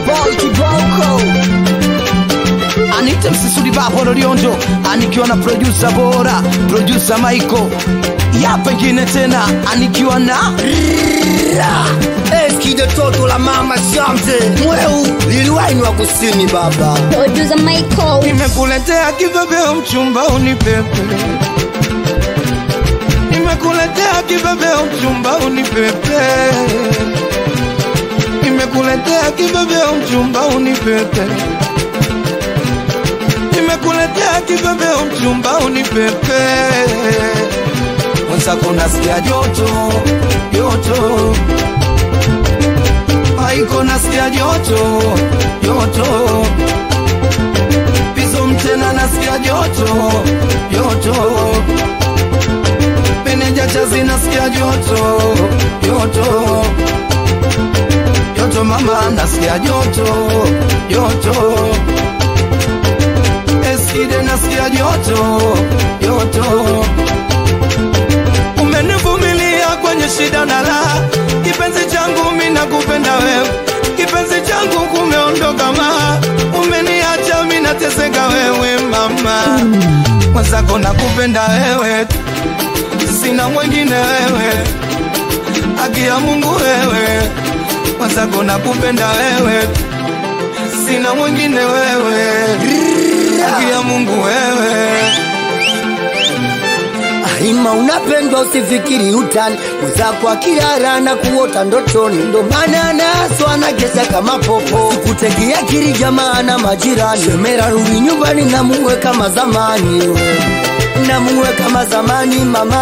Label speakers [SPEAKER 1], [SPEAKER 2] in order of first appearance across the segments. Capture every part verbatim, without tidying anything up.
[SPEAKER 1] boy kiboko.
[SPEAKER 2] Anita msisudi bapo Loliondo, anikiwa na producer bora, producer Michael. Ya pengine tena anikiwa na
[SPEAKER 1] Eski de toto la mama Shamte. Mweu liliwaini wa kusini baba.
[SPEAKER 3] Producer Michael.
[SPEAKER 2] Nimekuletea kibebeo mchumba unipepe. Nimekuletea kibebeo mchumba unipepe. Nimekuletea kibebeo mchumba unipepe. Nimekuletea kibebeo mchumba unipepe. Mwenzako nasikia joto, joto. Haiko nasikia joto, joto. Pizo mtena nasikia joto, joto. Meneja chazi nasikia joto, joto. Joto mama nasikia joto, joto. Eskide nasikia joto, joto. Umenivumilia kwenye shida na raha. Kipenzi changu mimi nakupenda wewe. Kipenzi changu kumeondoka ma. Umeniacha mimi nateseka wewe mama. Mwenzako nakupenda wewe. Sina mwingine wewe. Haki ya Mungu wewe. Mwenzako nakupenda wewe. Sina mwingine wewe. Haki ya Mungu wewe.
[SPEAKER 1] Ima unapendwa usifikiri utani. Mwenzako akilala na kuota ndotoni. Ndo maana naso anagesa kama popo. Sikutegia kiri jamaa na majirani. Shemera rudi nyumbani na muwe kama zamani. Na muwe kama zamani mama.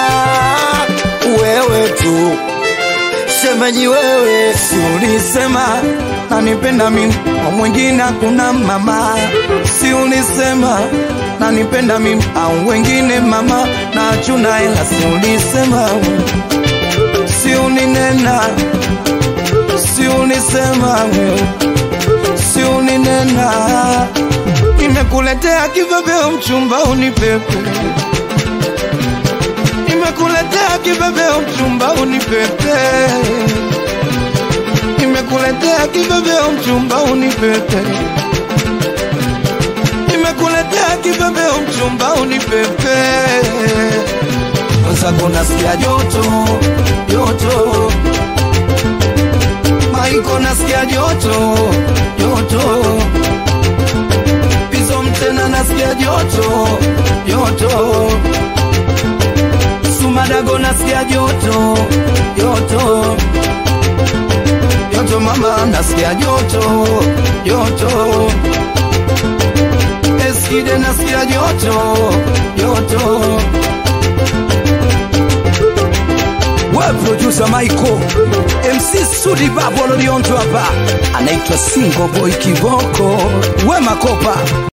[SPEAKER 1] Wewe tu shemeji wewe.
[SPEAKER 2] Si ulisema nanipenda mimi, kwa mwingine hakuna mama. Si ulisema nanipenda mimi, au wengine mama na achuna hela. Si ulisema, si uninena, si ulisema, si uninena. Nimekuletea kibebeo mchumba unipepe. Nimekuletea kibebeo mchumba unipepe. Nimekuletea kibebeo mchumba unipepe. Nimekuletea kibebeo mchumba unipepe. Mwenzako nasikia joto, joto. Maiko nasikia joto, joto. Pizo mtena nasikia joto, joto. Sumadago nasikia joto, joto. Joto mama nasikia joto, joto. Eskide nasikia joto, joto. We producer Michael, M C Sudi Bapo Loliondo hapa. Anaitwa Single Boy Kiboko. We Makopa.